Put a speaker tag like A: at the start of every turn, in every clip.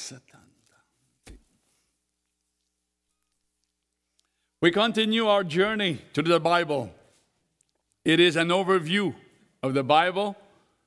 A: We continue our journey to the Bible. It is an overview of the Bible.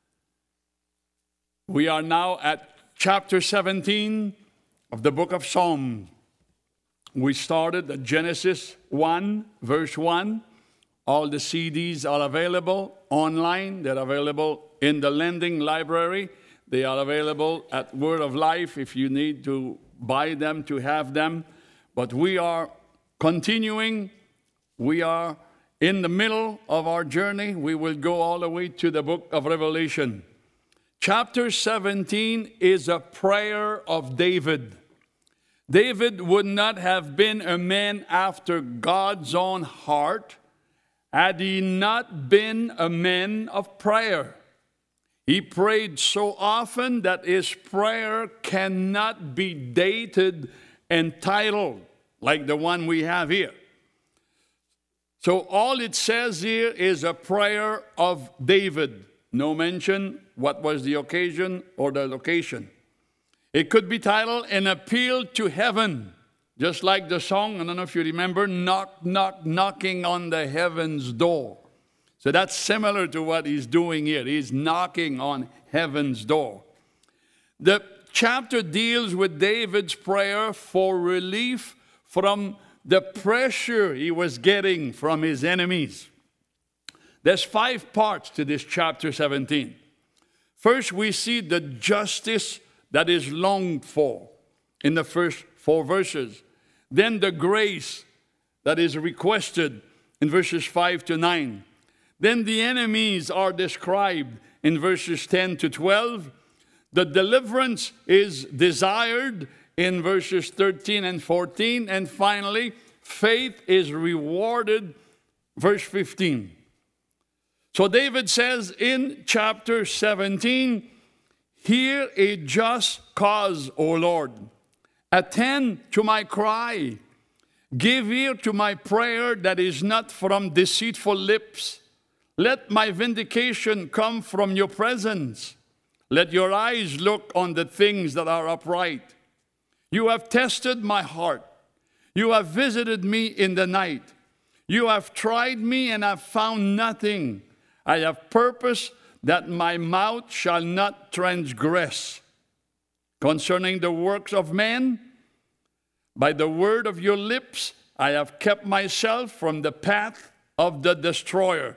A: We are now at chapter 17 of the book of Psalms. We started at Genesis 1, verse 1. All the CDs are available online. They're available in the lending library. They are available at Word of Life if you need to buy them, to have them. But we are continuing. We are in the middle of our journey. We will go all the way to the book of Revelation. Chapter 17 is a prayer of David. David would not have been a man after God's own heart had he not been a man of prayer. He prayed so often that his prayer cannot be dated and titled like the one we have here. So all it says here is a prayer of David. No mention what was the occasion or the location. It could be titled An Appeal to Heaven, just like the song, I don't know if you remember, Knock, knock, knocking on the heaven's door. So that's similar to what he's doing here. He's knocking on heaven's door. The chapter deals with David's prayer for relief from the pressure he was getting from his enemies. There's 5 parts to this chapter 17. First, we see the justice that is longed for in the first 4 verses. Then the grace that is requested in verses 5 to 9. Then the enemies are described in verses 10 to 12. The deliverance is desired in verses 13 and 14. And finally, faith is rewarded, verse 15. So David says in chapter 17, hear a just cause, O Lord. Attend to my cry. Give ear to my prayer that is not from deceitful lips. Let my vindication come from your presence. Let your eyes look on the things that are upright. You have tested my heart. You have visited me in the night. You have tried me and have found nothing. I have purposed that my mouth shall not transgress. Concerning the works of man, by the word of your lips, I have kept myself from the path of the destroyer.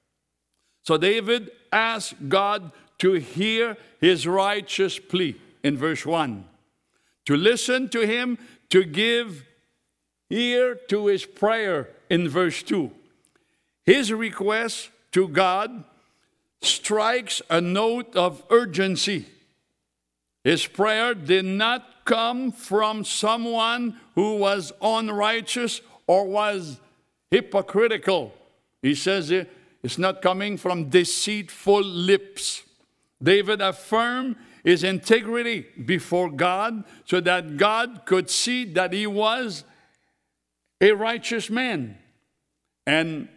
A: So David asked God to hear his righteous plea in verse 1, to listen to him, to give ear to his prayer in verse 2. His request to God strikes a note of urgency. His prayer did not come from someone who was unrighteous or was hypocritical. He says it's not coming from deceitful lips. David affirmed his integrity before God so that God could see that he was a righteous man. And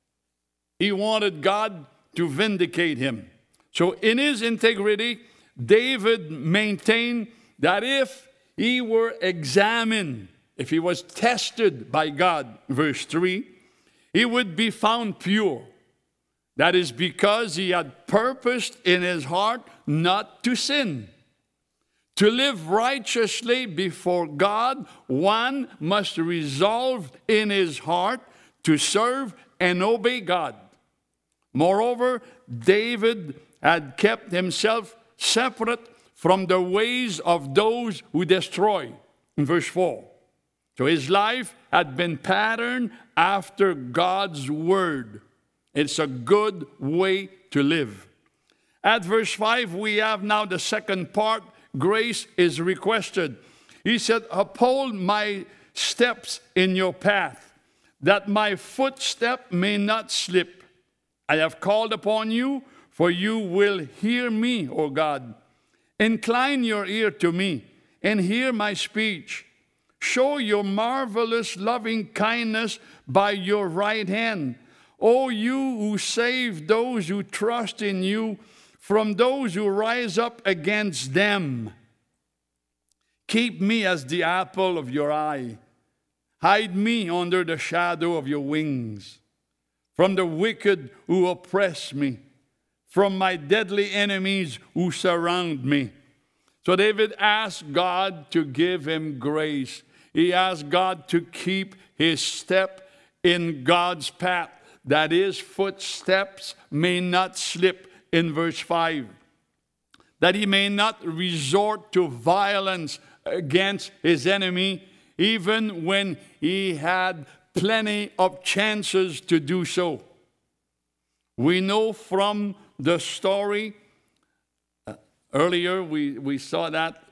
A: he wanted God to vindicate him. So in his integrity, David maintained that if he were examined, if he was tested by God, verse 3, he would be found pure. That is because he had purposed in his heart not to sin. To live righteously before God, one must resolve in his heart to serve and obey God. Moreover, David had kept himself separate from the ways of those who destroy, in verse 4. So his life had been patterned after God's word. It's a good way to live. At verse 5, we have now the second part. Grace is requested. He said, uphold my steps in your path, that my footstep may not slip. I have called upon you, for you will hear me, O God. Incline your ear to me and hear my speech. Show your marvelous loving kindness by your right hand. O you who save those who trust in you from those who rise up against them. Keep me as the apple of your eye. Hide me under the shadow of your wings, from the wicked who oppress me, from my deadly enemies who surround me. So David asked God to give him grace. He asked God to keep his step in God's path, that his footsteps may not slip in verse 5, that he may not resort to violence against his enemy, even when he had plenty of chances to do so. We know from the story, earlier we saw that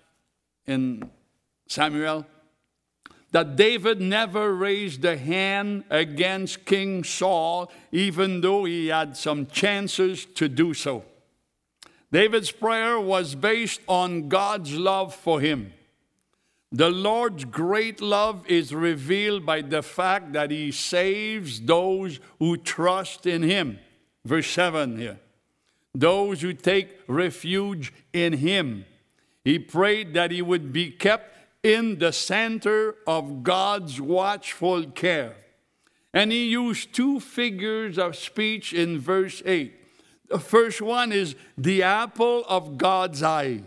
A: in Samuel, that David never raised a hand against King Saul, even though he had some chances to do so. David's prayer was based on God's love for him. The Lord's great love is revealed by the fact that he saves those who trust in him. Verse 7 here. Those who take refuge in him. He prayed that he would be kept in the center of God's watchful care. And he used two figures of speech in verse 8. The first one is the apple of God's eye.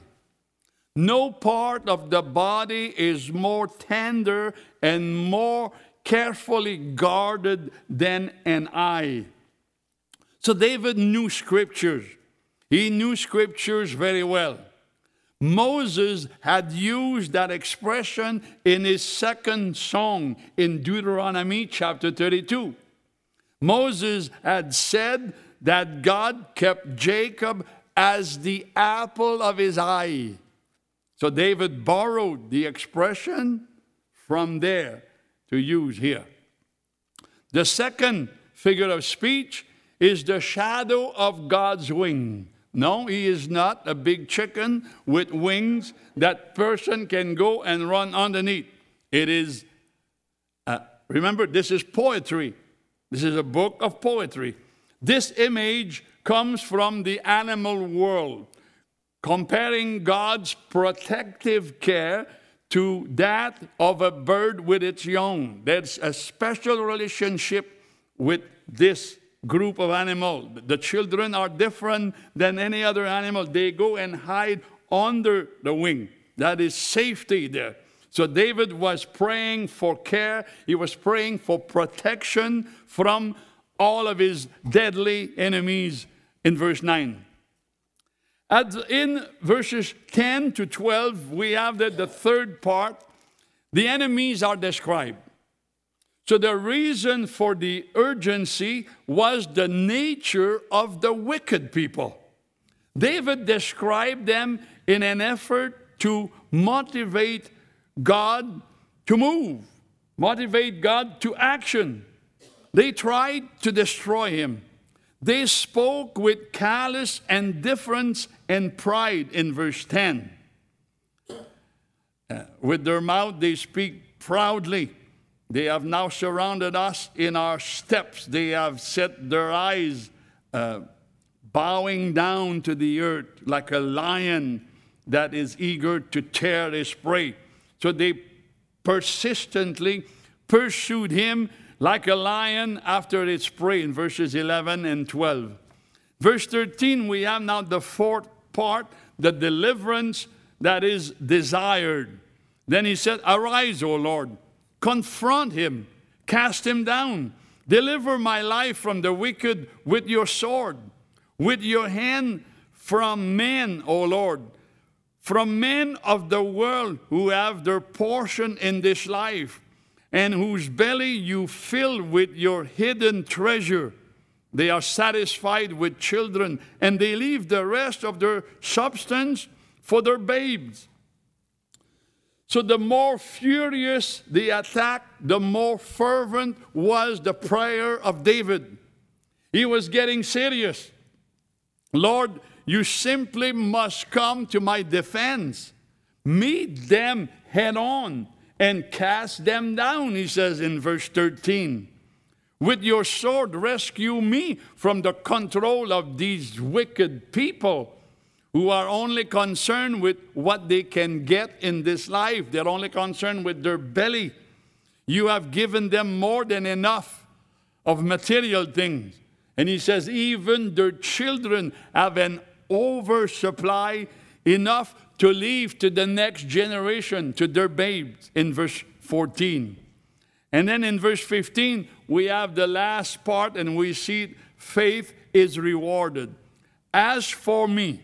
A: No part of the body is more tender and more carefully guarded than an eye. So David knew scriptures. He knew scriptures very well. Moses had used that expression in his second song in Deuteronomy chapter 32. Moses had said that God kept Jacob as the apple of his eye. So David borrowed the expression from there to use here. The second figure of speech is the shadow of God's wing. No, he is not a big chicken with wings that person can go and run underneath. It is, remember, this is poetry. This is a book of poetry. This image comes from the animal world, comparing God's protective care to that of a bird with its young. There's a special relationship with this group of animals. The children are different than any other animal. They go and hide under the wing. That is safety there. So David was praying for care. He was praying for protection from all of his deadly enemies in verse 9. In verses 10 to 12, we have the third part. The enemies are described. So the reason for the urgency was the nature of the wicked people. David described them in an effort to motivate God to move, motivate God to action. They tried to destroy him. They spoke with callous indifference and pride in verse 10. With their mouth they speak proudly. They have now surrounded us in our steps. They have set their eyes bowing down to the earth like a lion that is eager to tear his prey. So they persistently pursued him like a lion after its prey in verses 11 and 12. Verse 13, we have now the fourth part, the deliverance that is desired. Then he said, "Arise, O Lord, confront him, cast him down. Deliver my life from the wicked with your sword, with your hand from men, O Lord, from men of the world who have their portion in this life, and whose belly you fill with your hidden treasure. They are satisfied with children, and they leave the rest of their substance for their babes." So the more furious the attack, the more fervent was the prayer of David. He was getting serious. "Lord, you simply must come to my defense. Meet them head on and cast them down," he says in verse 13. "With your sword rescue me from the control of these wicked people who are only concerned with what they can get in this life. They're only concerned with their belly. You have given them more than enough of material things. And he says, even their children have an oversupply, enough to leave to the next generation, to their babes, in verse 14. And then in verse 15, we have the last part, and we see faith is rewarded. As for me,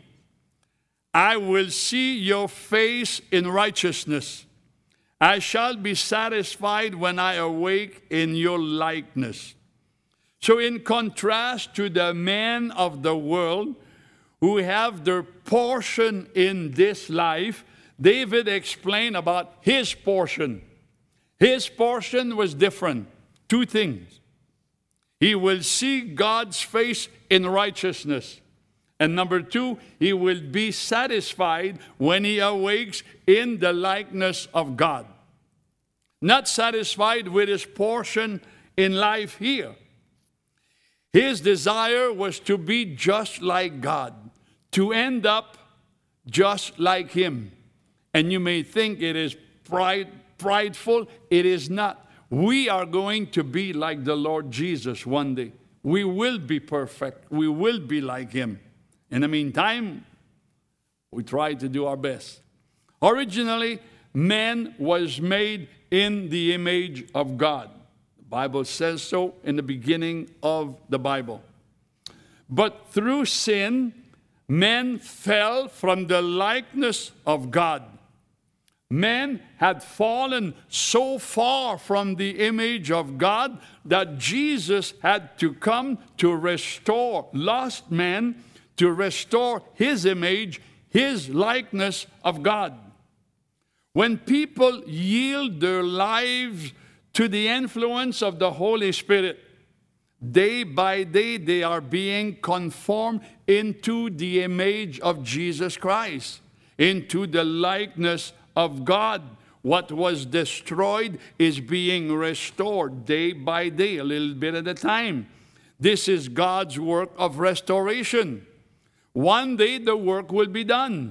A: I will see your face in righteousness. I shall be satisfied when I awake in your likeness. So in contrast to the men of the world who have their portion in this life, David explained about his portion. His portion was different. Two things. He will see God's face in righteousness. And number two, he will be satisfied when he awakes in the likeness of God. Not satisfied with his portion in life here. His desire was to be just like God, to end up just like him. And you may think it is prideful. It is not. We are going to be like the Lord Jesus one day. We will be perfect. We will be like him. In the meantime, we try to do our best. Originally, man was made in the image of God. The Bible says so in the beginning of the Bible. But through sin, man fell from the likeness of God. Man had fallen so far from the image of God that Jesus had to come to restore lost man, to restore his image, his likeness of God. When people yield their lives to the influence of the Holy Spirit, day by day they are being conformed into the image of Jesus Christ, into the likeness of God. What was destroyed is being restored day by day, a little bit at a time. This is God's work of restoration. One day the work will be done.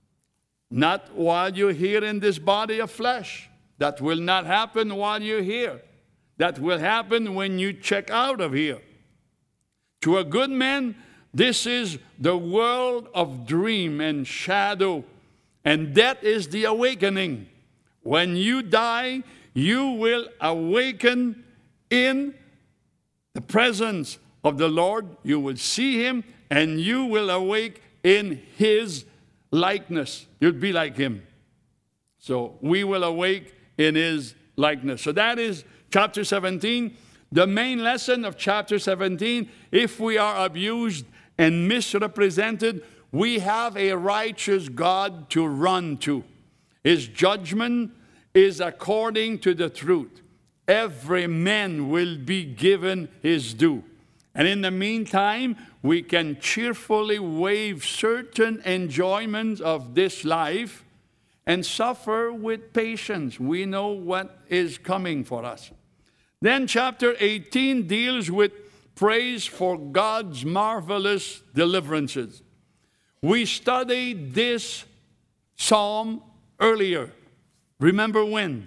A: Not while you're here in this body of flesh. That will not happen while you're here. That will happen when you check out of here. To a good man, this is the world of dream and shadow. And that is the awakening. When you die, you will awaken in the presence of the Lord. You will see him, and you will awake in his likeness. You'll be like him. So we will awake in his likeness. So that is chapter 17. The main lesson of chapter 17, if we are abused and misrepresented, we have a righteous God to run to. His judgment is according to the truth. Every man will be given his due. And in the meantime, we can cheerfully waive certain enjoyments of this life and suffer with patience. We know what is coming for us. Then chapter 18 deals with praise for God's marvelous deliverances. We studied this psalm earlier. Remember when?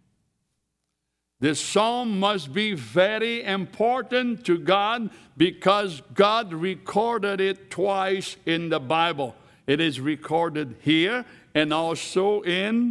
A: This psalm must be very important to God because God recorded it twice in the Bible. It is recorded here and also in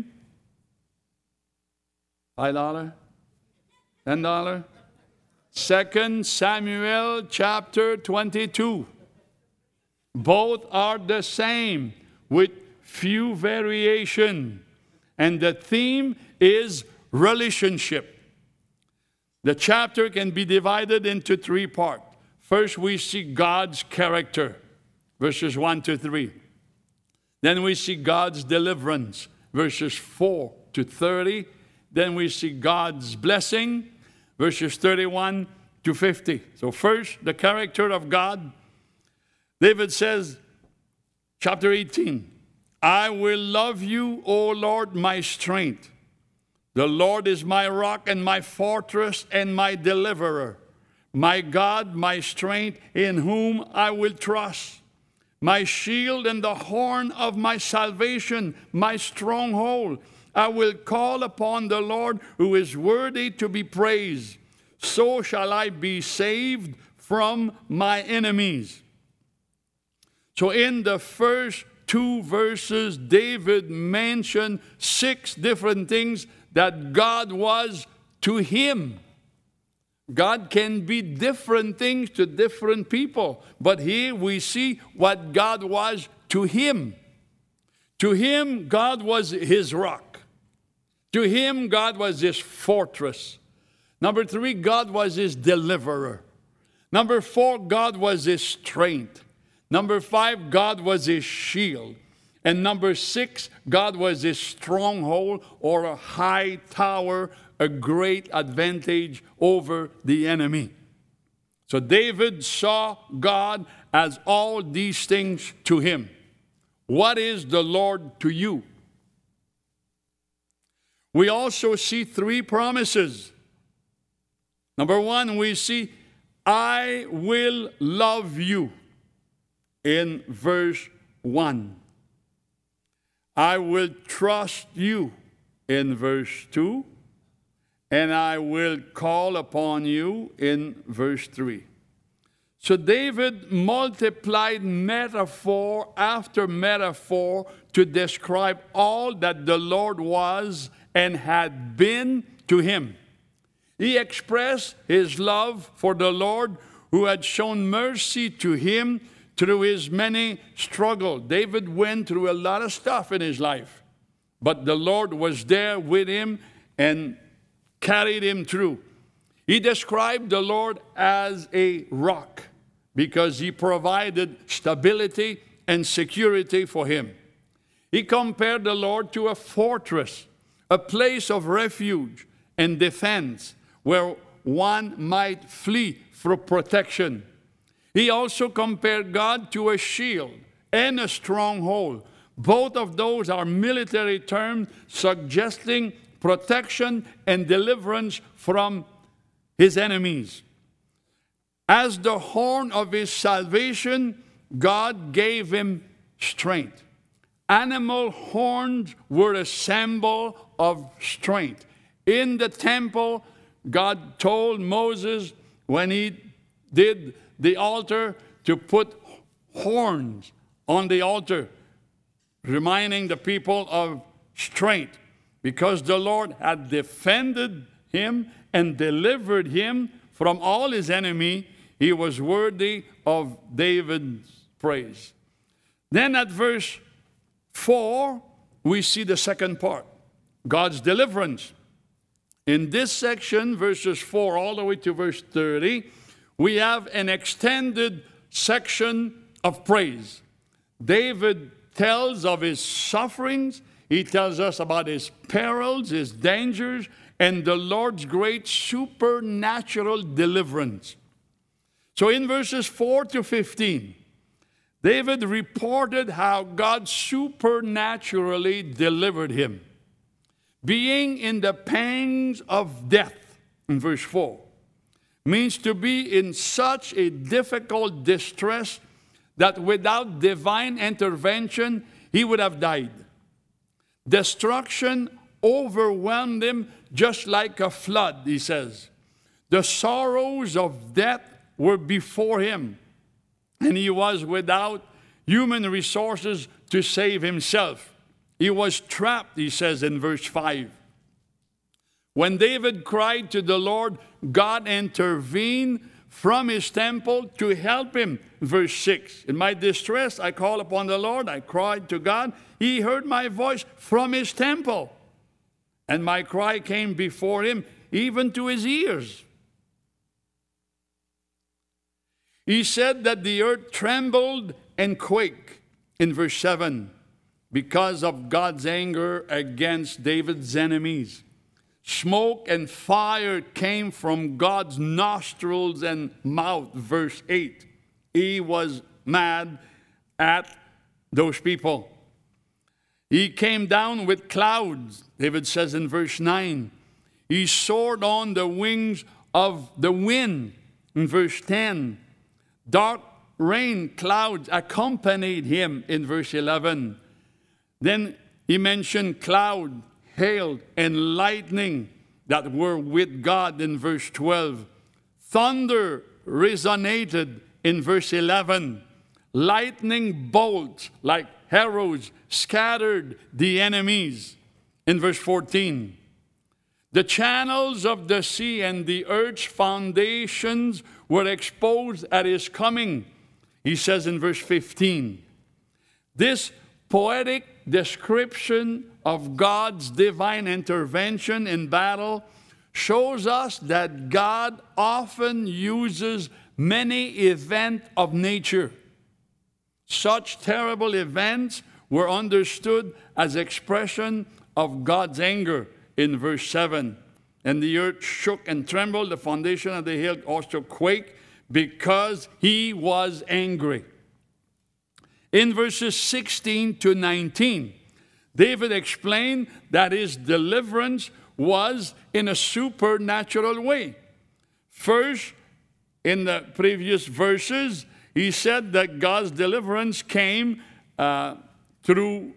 A: $5, $10, 2 Samuel chapter 22. Both are the same with few variation. And the theme is relationship. The chapter can be divided into three parts. First, we see God's character, verses 1 to 3. Then we see God's deliverance, verses 4 to 30. Then we see God's blessing, verses 31 to 50. So first, the character of God. David says, chapter 18, I will love you, O Lord, my strength. The Lord is my rock and my fortress and my deliverer. My God, my strength, in whom I will trust. my shield and the horn of my salvation, my stronghold. I will call upon the Lord, who is worthy to be praised. So shall I be saved from my enemies. So in the first 2 verses, David mentioned 6 different things that God was to him. God can be different things to different people, but here we see what God was to him. To him, God was his rock. To him, God was his fortress. Number 3, God was his deliverer. Number 4, God was his strength. Number 5, God was his shield. And number 6, God was his stronghold, or a high tower, a great advantage over the enemy. So David saw God as all these things to him. What is the Lord to you? We also see 3 promises. Number 1, we see, I will love you, in verse 1. I will trust you, in verse 2. And I will call upon you, in verse 3. So David multiplied metaphor after metaphor to describe all that the Lord was and had been to him. He expressed his love for the Lord, who had shown mercy to him through his many struggles. David went through a lot of stuff in his life, but the Lord was there with him and carried him through. He described the Lord as a rock because he provided stability and security for him. He compared the Lord to a fortress, a place of refuge and defense where one might flee for protection. He also compared God to a shield and a stronghold. Both of those are military terms suggesting protection and deliverance from his enemies. As the horn of his salvation, God gave him strength. Animal horns were a symbol of strength. In the temple, God told Moses when he did the altar to put horns on the altar, reminding the people of strength. Because the Lord had defended him and delivered him from all his enemy, he was worthy of David's praise. Then at verse 4, we see the second part, God's deliverance. In this section, verses 4 all the way to verse 30, we have an extended section of praise. David tells of his sufferings. He tells us about his perils, his dangers, and the Lord's great supernatural deliverance. So in verses 4 to 15, David reported how God supernaturally delivered him. Being in the pangs of death, in verse 4, means to be in such a difficult distress that without divine intervention, he would have died. Destruction overwhelmed him just like a flood, he says. The sorrows of death were before him, and he was without human resources to save himself. He was trapped, he says in verse 5. When David cried to the Lord, God intervened from his temple to help him. Verse 6, in my distress, I called upon the Lord. I cried to God. He heard my voice from his temple. And my cry came before him, even to his ears. He said that the earth trembled and quaked, in verse 7, because of God's anger against David's enemies. Smoke and fire came from God's nostrils and mouth, verse 8. He was mad at those people. He came down with clouds, David says in verse 9. He soared on the wings of the wind, in verse 10. Dark rain clouds accompanied him in verse 11. Then he mentioned cloud, hail, and lightning that were with God in verse 12. Thunder resonated in verse 11. Lightning bolts like arrows scattered the enemies in verse 14. The channels of the sea and the earth's foundations were exposed at his coming, he says in verse 15. This poetic description of God's divine intervention in battle shows us that God often uses many events of nature. Such terrible events were understood as expression of God's anger in verse 7. And the earth shook and trembled, the foundation of the hill also quaked, because he was angry. In verses 16 to 19, David explained that his deliverance was in a supernatural way. First, in the previous verses, he said that God's deliverance came through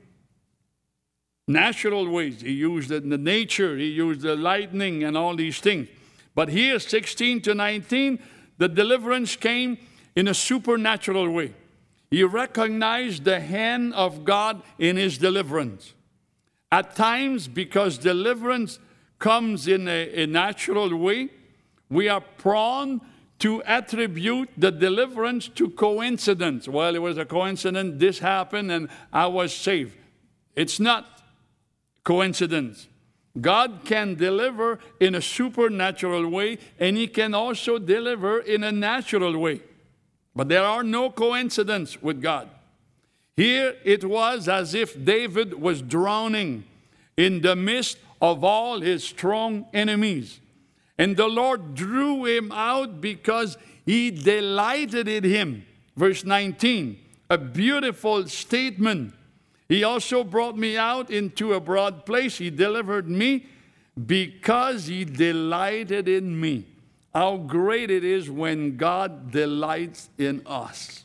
A: natural ways. He used the nature, he used the lightning and all these things. But here, 16 to 19, the deliverance came in a supernatural way. He recognized the hand of God in his deliverance. At times, because deliverance comes in a natural way, we are prone to attribute the deliverance to coincidence. Well, it was a coincidence, this happened and I was saved. It's not coincidence. God can deliver in a supernatural way, and he can also deliver in a natural way. But there are no coincidences with God. Here it was as if David was drowning in the midst of all his strong enemies. And the Lord drew him out because he delighted in him. Verse 19, a beautiful statement. He also brought me out into a broad place. He delivered me because he delighted in me. How great it is when God delights in us.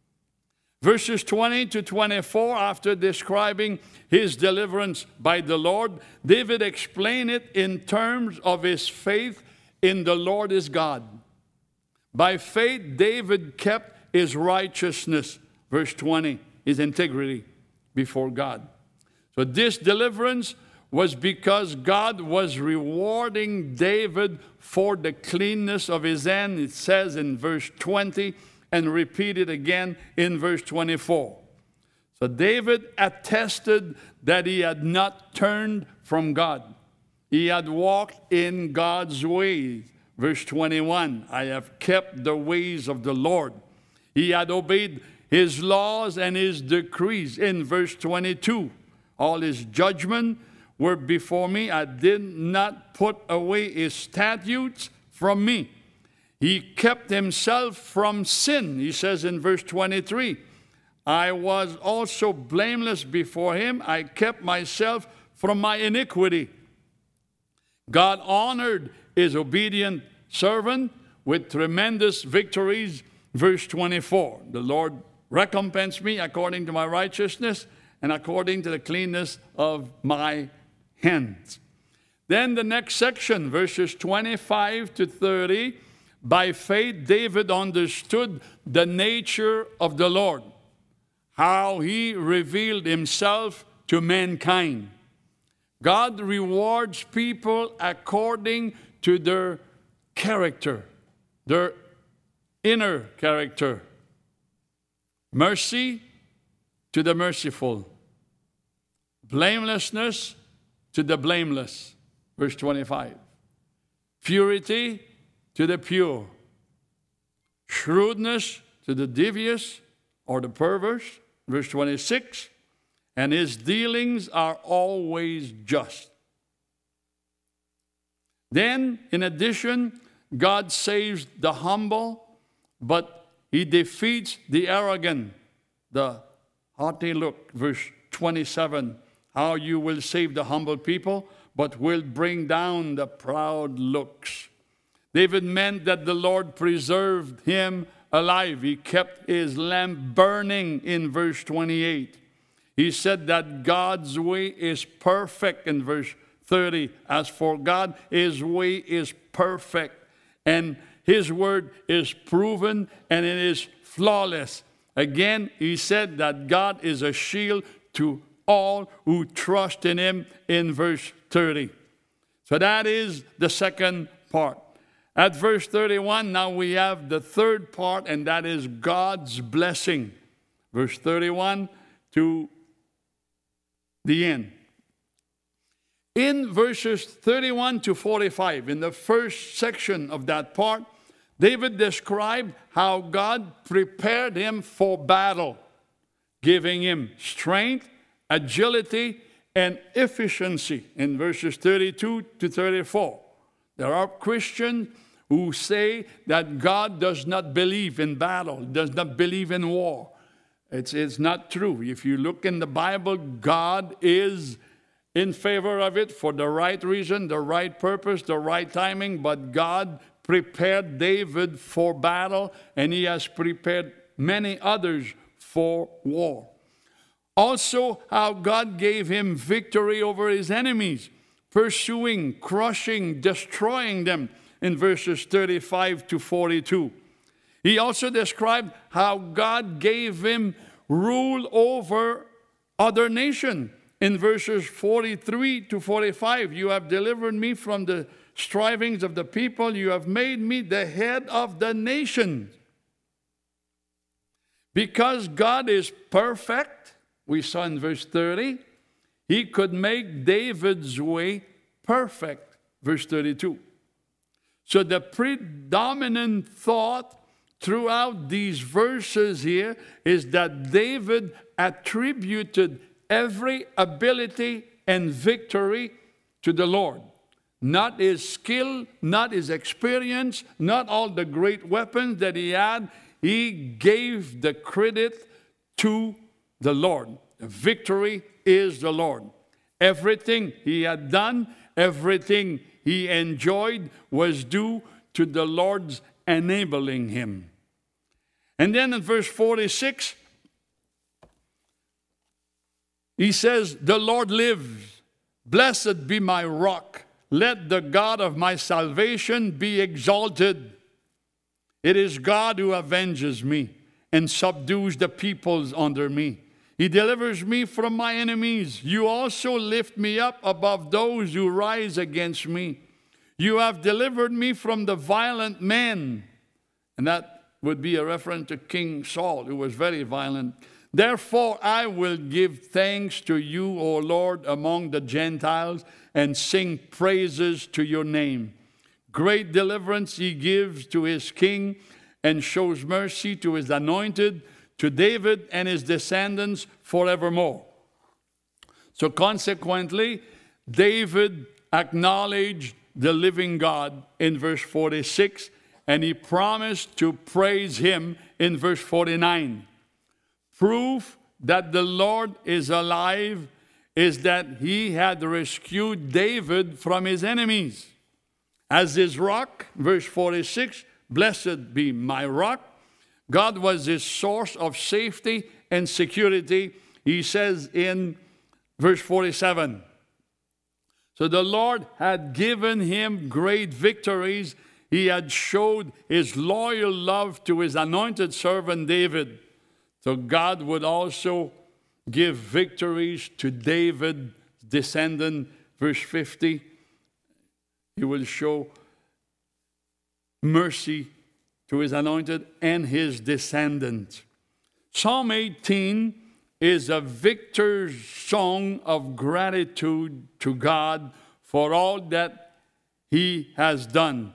A: Verses 20 to 24, after describing his deliverance by the Lord, David explained it in terms of his faith in the Lord his God. By faith, David kept his righteousness, verse 20, his integrity before God. So this deliverance was because God was rewarding David for the cleanness of his hand, it says in verse 20, and repeated again in verse 24. So David attested that he had not turned from God. He had walked in God's ways. Verse 21, I have kept the ways of the Lord. He had obeyed his laws and his decrees. In verse 22, all his judgment were before me. I did not put away his statutes from me. He kept himself from sin. He says in verse 23, I was also blameless before him. I kept myself from my iniquity. God honored his obedient servant with tremendous victories. Verse 24, the Lord recompensed me according to my righteousness and according to the cleanness of my hands. Then the next section, verses 25 to 30, by faith David understood the nature of the Lord, how he revealed himself to mankind. God rewards people according to their character, their inner character. Mercy to the merciful. Blamelessness to the blameless. Verse 25. Purity to the pure. Shrewdness to the devious or the perverse. Verse 26. And his dealings are always just. Then, in addition, God saves the humble, but he defeats the arrogant, the haughty look. Verse 27, how you will save the humble people, but will bring down the proud looks. David meant that the Lord preserved him alive. He kept his lamp burning in verse 28. He said that God's way is perfect in verse 30. As for God, his way is perfect, and his word is proven, and it is flawless. Again, he said that God is a shield to all who trust in him in verse 30. So that is the second part. At verse 31, now we have the third part, and that is God's blessing. Verse 31 to the end. In verses 31 to 45, in the first section of that part, David described how God prepared him for battle, giving him strength, agility, and efficiency in verses 32 to 34. There are Christians who say that God does not believe in battle, does not believe in war. It's not true. If you look in the Bible, God is in favor of it for the right reason, the right purpose, the right timing, but God prepared David for battle, and he has prepared many others for war. Also, how God gave him victory over his enemies, pursuing, crushing, destroying them in verses 35 to 42. He also described how God gave him rule over other nations. In verses 43 to 45, you have delivered me from the strivings of the people. You have made me the head of the nations. Because God is perfect, we saw in verse 30, he could make David's way perfect. Verse 32. So the predominant thought throughout these verses here is that David attributed every ability and victory to the Lord. Not his skill, not his experience, not all the great weapons that he had. He gave the credit to the Lord. The victory is the Lord. Everything he had done, everything he enjoyed was due to the Lord's enabling him. And then in verse 46, he says, the Lord lives. Blessed be my rock. Let the God of my salvation be exalted. It is God who avenges me and subdues the peoples under me. He delivers me from my enemies. You also lift me up above those who rise against me. You have delivered me from the violent men. And that would be a reference to King Saul, who was very violent. Therefore, I will give thanks to you, O Lord, among the Gentiles, and sing praises to your name. Great deliverance he gives to his king, and shows mercy to his anointed, to David and his descendants forevermore. So consequently, David acknowledged the living God in verse 46, and he promised to praise him in verse 49. Proof that the Lord is alive is that he had rescued David from his enemies. As his rock, verse 46, blessed be my rock. God was his source of safety and security. He says in verse 47, so the Lord had given him great victories. He had showed his loyal love to his anointed servant David. So God would also give victories to David's descendant. Verse 50, he will show mercy to his anointed and his descendants. Psalm 18 is a victor's song of gratitude to God for all that he has done.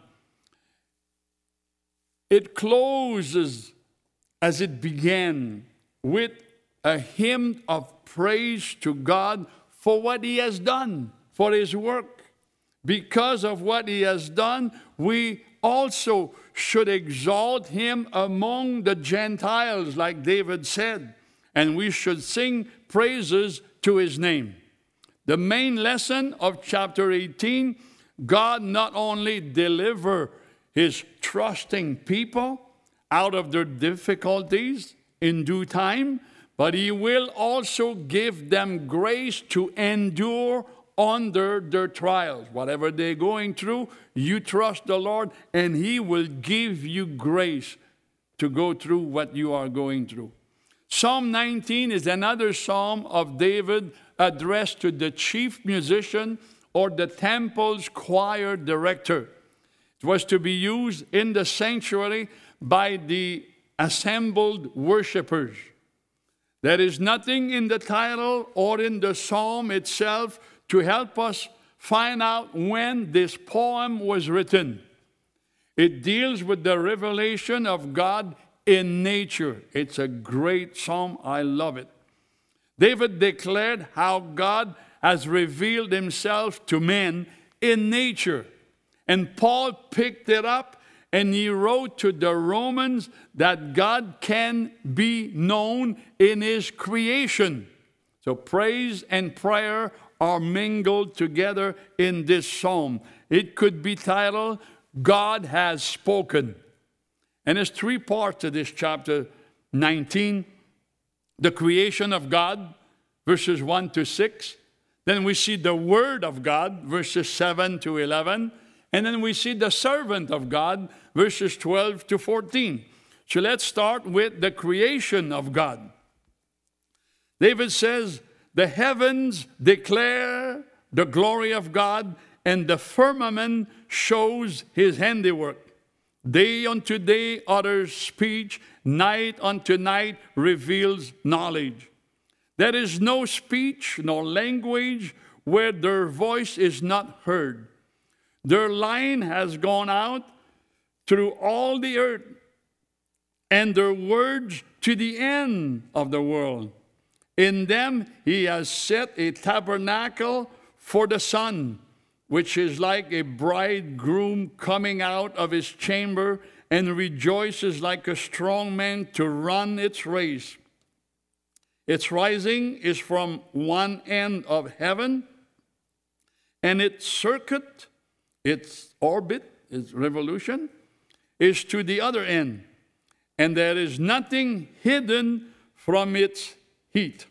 A: It closes as it began with a hymn of praise to God for what he has done, for his work. Because of what he has done, we also should exalt him among the Gentiles, like David said, and we should sing praises to his name. The main lesson of chapter 18, God not only delivered his trusting people out of their difficulties in due time, but he will also give them grace to endure under their trials. Whatever they're going through, you trust the Lord, and he will give you grace to go through what you are going through. Psalm 19 is another psalm of David addressed to the chief musician or the temple's choir director. It was to be used in the sanctuary by the assembled worshipers. There is nothing in the title or in the psalm itself to help us find out when this poem was written. It deals with the revelation of God in nature. It's a great psalm. I love it. David declared how God has revealed himself to men in nature. And Paul picked it up and he wrote to the Romans that God can be known in his creation. So praise and prayer are mingled together in this psalm. It could be titled, God Has Spoken. And there's three parts to this chapter 19. The creation of God, verses 1 to 6. Then we see the Word of God, verses 7 to 11. And then we see the servant of God, verses 12 to 14. So let's start with the creation of God. David says, the heavens declare the glory of God, and the firmament shows his handiwork. Day unto day utters speech, night unto night reveals knowledge. There is no speech nor language where their voice is not heard. Their line has gone out through all the earth, and their words to the end of the world. In them he has set a tabernacle for the sun, which is like a bridegroom coming out of his chamber, and rejoices like a strong man to run its race. Its rising is from one end of heaven, and its circuit, its orbit, its revolution, is to the other end, and there is nothing hidden from its heat.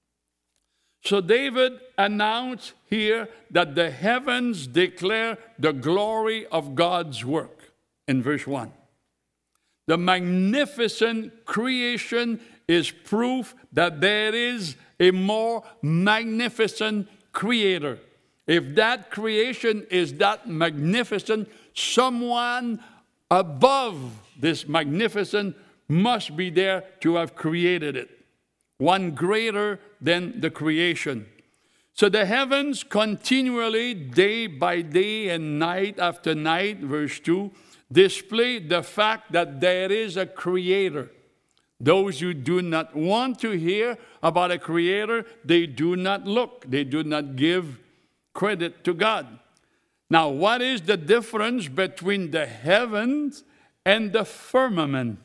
A: So David announced here that the heavens declare the glory of God's work in verse 1. The magnificent creation is proof that there is a more magnificent creator. If that creation is that magnificent, someone above this magnificent must be there to have created it. One greater than the creation. So the heavens continually, day by day and night after night, verse 2, display the fact that there is a creator. Those who do not want to hear about a creator, they do not look. They do not give credit to God. Now, what is the difference between the heavens and the firmament?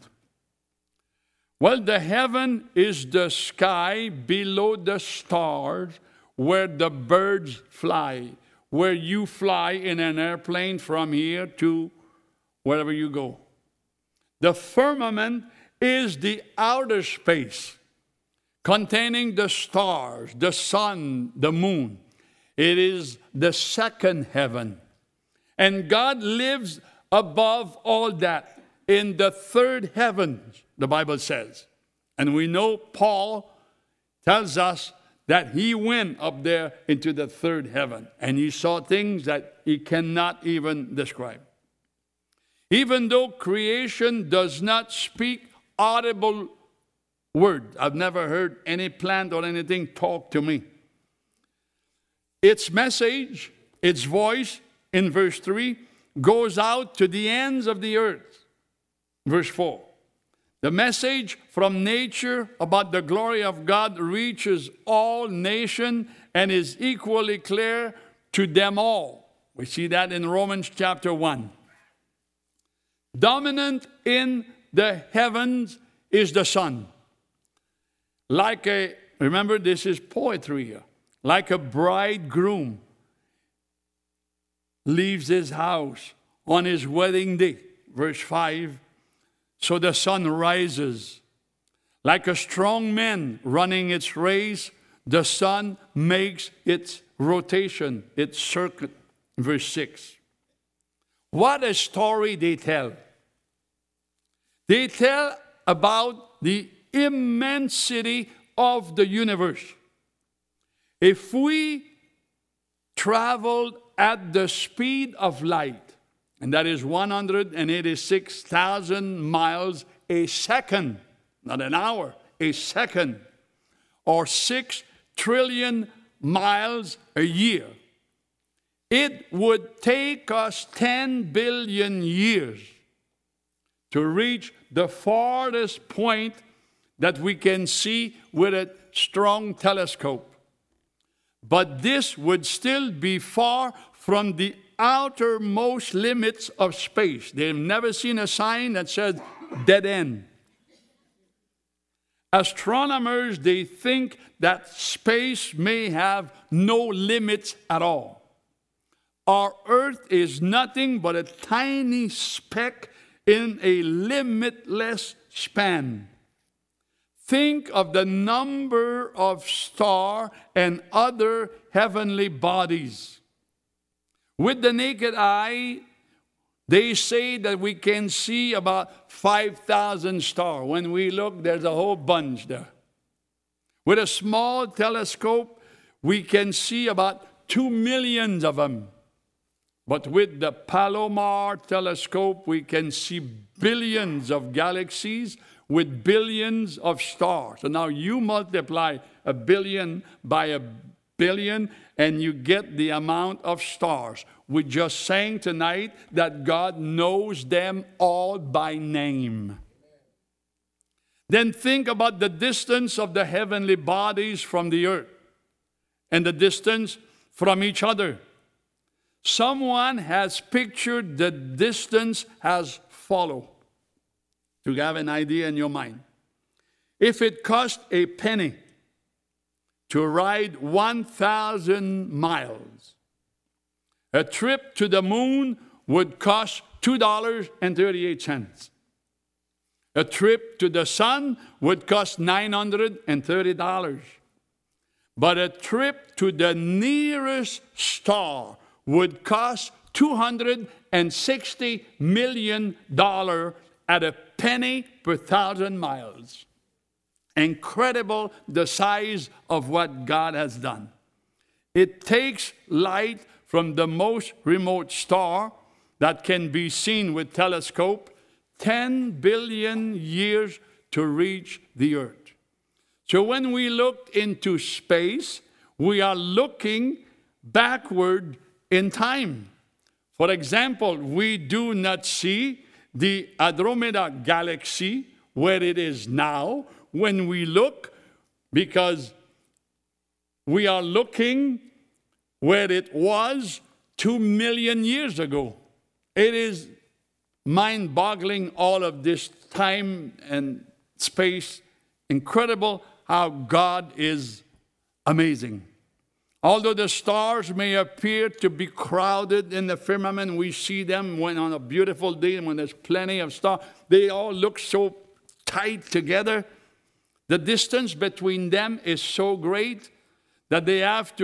A: Well, the heaven is the sky below the stars where the birds fly, where you fly in an airplane from here to wherever you go. The firmament is the outer space containing the stars, the sun, the moon. It is the second heaven. And God lives above all that in the third heavens, the Bible says. And we know Paul tells us that he went up there into the third heaven and he saw things that he cannot even describe. Even though creation does not speak audible word, I've never heard any plant or anything talk to me. Its message, its voice, in verse 3, goes out to the ends of the earth. Verse 4. The message from nature about the glory of God reaches all nations and is equally clear to them all. We see that in Romans chapter 1. Dominant in the heavens is the sun. Remember this is poetry here. Like a bridegroom leaves his house on his wedding day. Verse 5. So the sun rises. Like a strong man running its race, the sun makes its rotation, its circuit. Verse 6. What a story they tell. They tell about the immensity of the universe. If we traveled at the speed of light, and that is 186,000 miles a second, not an hour, a second, or 6 trillion miles a year, it would take us 10 billion years to reach the farthest point that we can see with a strong telescope. But this would still be far from the outermost limits of space. They've never seen a sign that says dead end. Astronomers, they think that space may have no limits at all. Our Earth is nothing but a tiny speck in a limitless span. Think of the number of stars and other heavenly bodies. With the naked eye, they say that we can see about 5,000 stars. When we look, there's a whole bunch there. With a small telescope, we can see about 2 million of them. But with the Palomar telescope, we can see billions of galaxies with billions of stars. So now you multiply a billion by a billion, and you get the amount of stars. We just sang tonight that God knows them all by name. Then think about the distance of the heavenly bodies from the earth and the distance from each other. Someone has pictured the distance as follows, to have an idea in your mind. If it cost a penny to ride 1,000 miles, a trip to the moon would cost $2.38. A trip to the sun would cost $930. But a trip to the nearest star would cost $260 million at a penny per 1,000 miles. Incredible the size of what God has done. It takes light from the most remote star that can be seen with telescope 10 billion years to reach the earth. So when we look into space, we are looking backward in time. For example, we do not see the Andromeda galaxy where it is now when we look, because we are looking where it was 2 million years ago. It is mind-boggling, all of this time and space. Incredible how God is amazing. Although the stars may appear to be crowded in the firmament, we see them when on a beautiful day when there's plenty of stars. They all look so tight together. The distance between them is so great that they have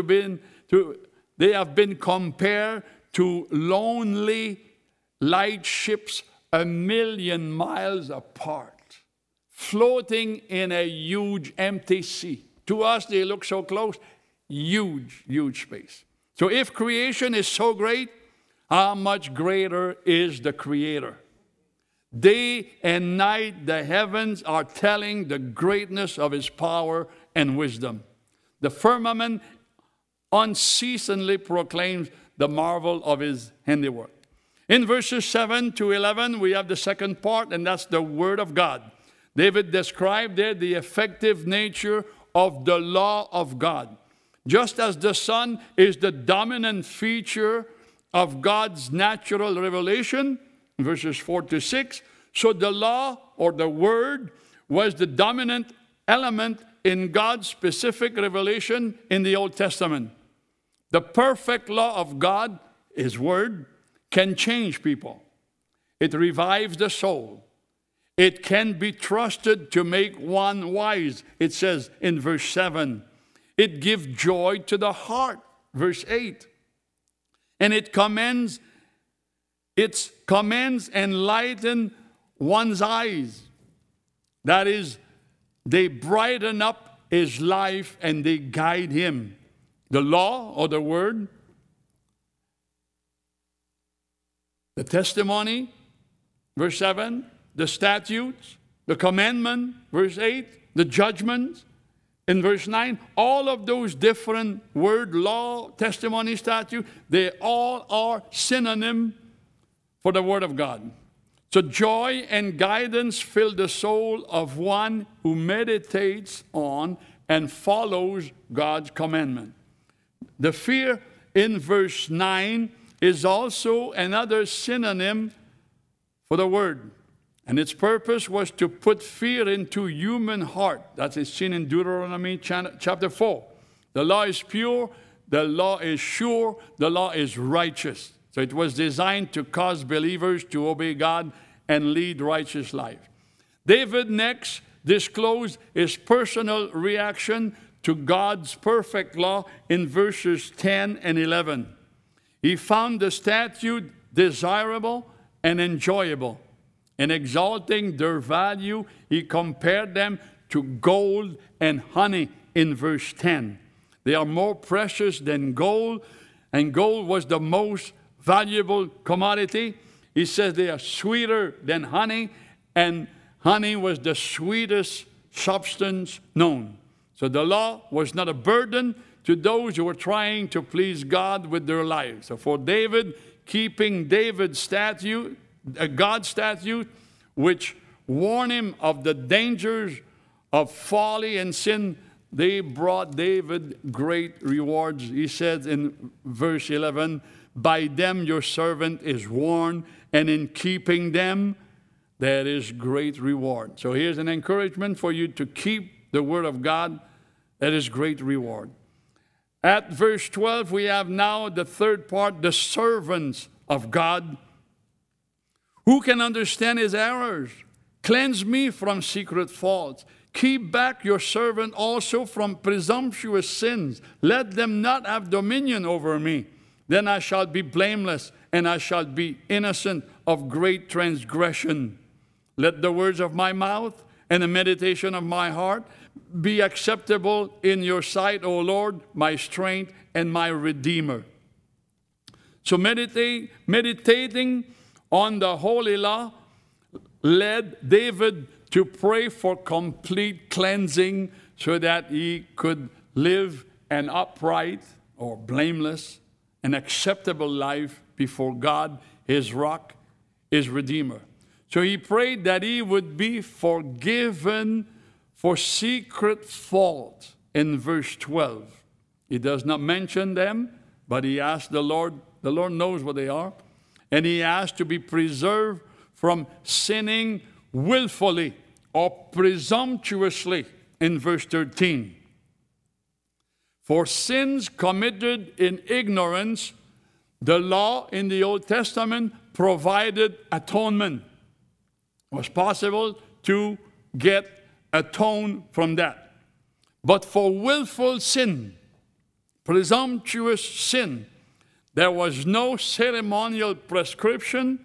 A: been compared to lonely light ships 1,000,000 miles apart, floating in a huge empty sea. To us, they look so close. Huge, huge space. So if creation is so great, how much greater is the Creator? Day and night, the heavens are telling the greatness of His power and wisdom. The firmament unceasingly proclaims the marvel of His handiwork. In verses 7 to 11, we have the second part, and that's the Word of God. David described there the effective nature of the law of God. Just as the sun is the dominant feature of God's natural revelation, verses 4 to 6, so the law or the Word was the dominant element in God's specific revelation in the Old Testament. The perfect law of God, His Word, can change people. It revives the soul. It can be trusted to make one wise. It says in verse 7. It gives joy to the heart, verse 8. And it commends enlighten one's eyes. That is, they brighten up his life and they guide him. The law or the word, the testimony, verse 7, the statutes, the commandment, verse 8, the judgments, in verse 9, all of those different word, law, testimony, statute, they all are synonym for the word of God. So joy and guidance fill the soul of one who meditates on and follows God's commandment. The fear in verse 9 is also another synonym for the word. And its purpose was to put fear into human heart. That is seen in Deuteronomy chapter 4. The law is pure, the law is sure, the law is righteous. So it was designed to cause believers to obey God and lead righteous life. David next disclosed his personal reaction to God's perfect law in verses 10 and 11. He found the statute desirable and enjoyable. In exalting their value, he compared them to gold and honey in verse 10. They are more precious than gold, and gold was the most valuable commodity. He says they are sweeter than honey, and honey was the sweetest substance known. So the law was not a burden to those who were trying to please God with their lives. So for David, keeping God's statute, which warned him of the dangers of folly and sin, they brought David great rewards. He says in verse 11, by them your servant is warned, and in keeping them there is great reward. So here's an encouragement for you to keep the word of God. That is great reward. At verse 12, we have now the third part, the servants of God. Who can understand his errors? Cleanse me from secret faults. Keep back your servant also from presumptuous sins. Let them not have dominion over me. Then I shall be blameless, and I shall be innocent of great transgression. Let the words of my mouth and the meditation of my heart be acceptable in your sight, O Lord, my strength and my Redeemer. So meditating on the holy law led David to pray for complete cleansing so that he could live an upright or blameless and acceptable life before God, his rock, his Redeemer. So he prayed that he would be forgiven for secret fault in verse 12. He does not mention them, but he asked the Lord knows what they are, and he asked to be preserved from sinning willfully or presumptuously in verse 13. For sins committed in ignorance, the law in the Old Testament provided atonement. It was possible to get atoned from that. But for willful sin, presumptuous sin, there was no ceremonial prescription,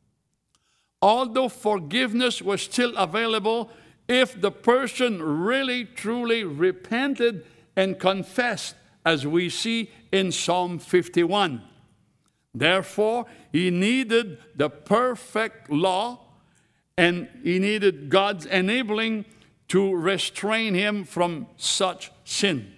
A: although forgiveness was still available if the person really, truly repented and confessed, as we see in Psalm 51. Therefore, he needed the perfect law, and he needed God's enabling to restrain him from such sin.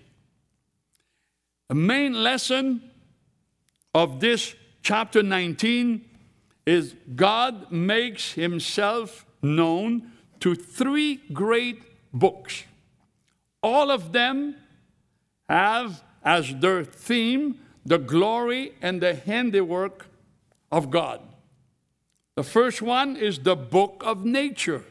A: The main lesson of this chapter 19 is God makes himself known to three great books. All of them have as their theme the glory and the handiwork of God. The first one is the book of nature.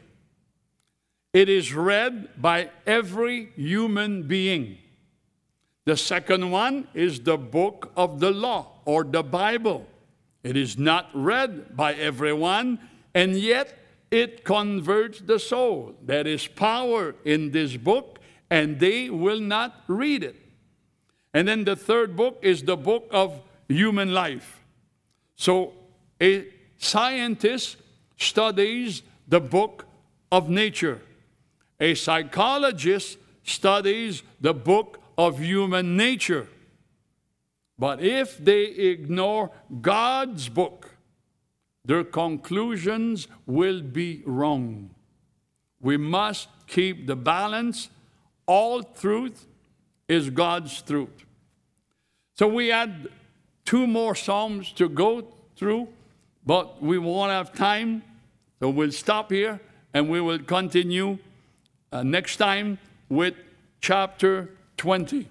A: It is read by every human being. The second one is the book of the law, or the Bible. It is not read by everyone, and yet it converts the soul. There is power in this book, and they will not read it. And then the third book is the book of human life. So a scientist studies the book of nature. A psychologist studies the book of human nature. But if they ignore God's book, their conclusions will be wrong. We must keep the balance. All truth is God's truth. So we had 2 more Psalms to go through, but we won't have time. So we'll stop here and we will continue next time with chapter 20.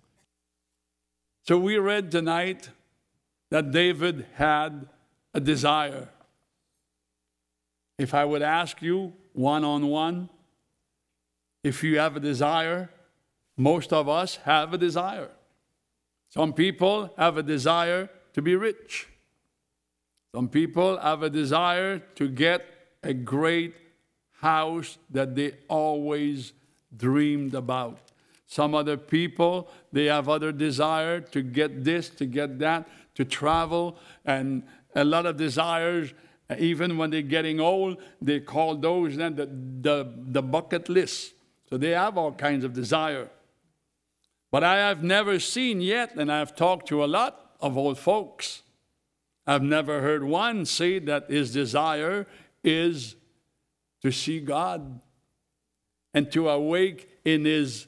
A: So we read tonight that David had a desire. If I would ask you one-on-one, if you have a desire, most of us have a desire. Some people have a desire to be rich. Some people have a desire to get a great house that they always dreamed about. Some other people, they have other desire to get this, to get that, to travel, and a lot of desires. Even when they're getting old, they call those then the bucket list. So they have all kinds of desire. But I have never seen yet, and I've talked to a lot of old folks, I've never heard one say that his desire is to see God and to awake in his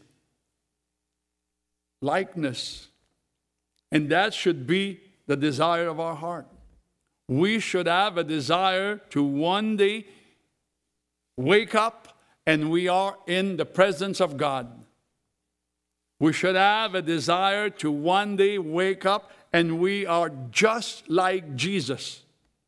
A: likeness. And that should be the desire of our heart. We should have a desire to one day wake up and we are in the presence of God. We should have a desire to one day wake up and we are just like Jesus.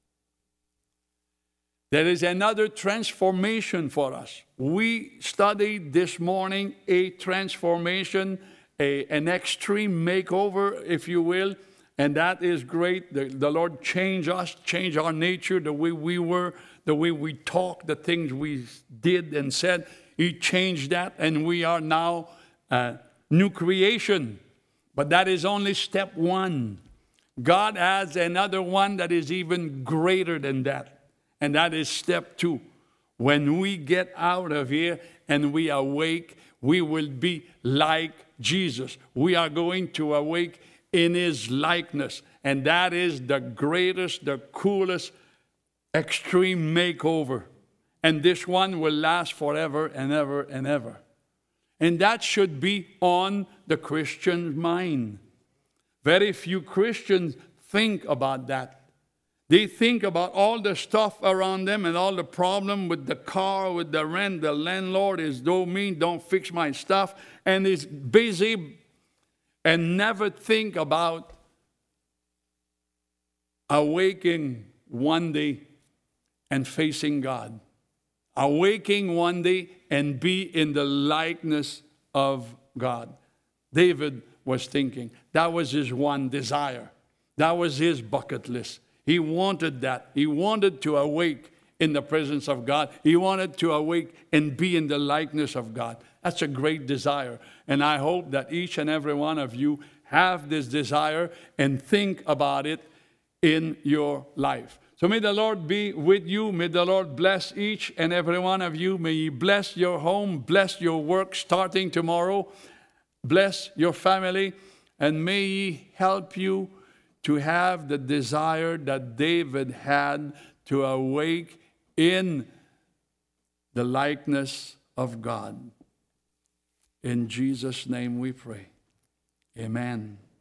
A: There is another transformation for us. We studied this morning a transformation, an extreme makeover, if you will, and that is great. The Lord changed us, changed our nature, the way we were, the way we talk, the things we did and said. He changed that, and we are now new creation. But that is only step 1. God has another one that is even greater than that, and that is step 2. When we get out of here and we awake, we will be like Jesus. We are going to awake in his likeness, and that is the greatest, the coolest, extreme makeover. And this one will last forever and ever and ever. And that should be on the Christian's mind. Very few Christians think about that. They think about all the stuff around them and all the problem with the car, with the rent. The landlord is don't fix my stuff, and is busy and never think about awaking one day and facing God. Awaking one day and be in the likeness of God. David was thinking. That was his one desire. That was his bucket list. He wanted that. He wanted to awake in the presence of God. He wanted to awake and be in the likeness of God. That's a great desire. And I hope that each and every one of you have this desire and think about it in your life. So may the Lord be with you. May the Lord bless each and every one of you. May He bless your home, bless your work starting tomorrow, bless your family, and may He help you to have the desire that David had to awake in the likeness of God. In Jesus' name we pray. Amen.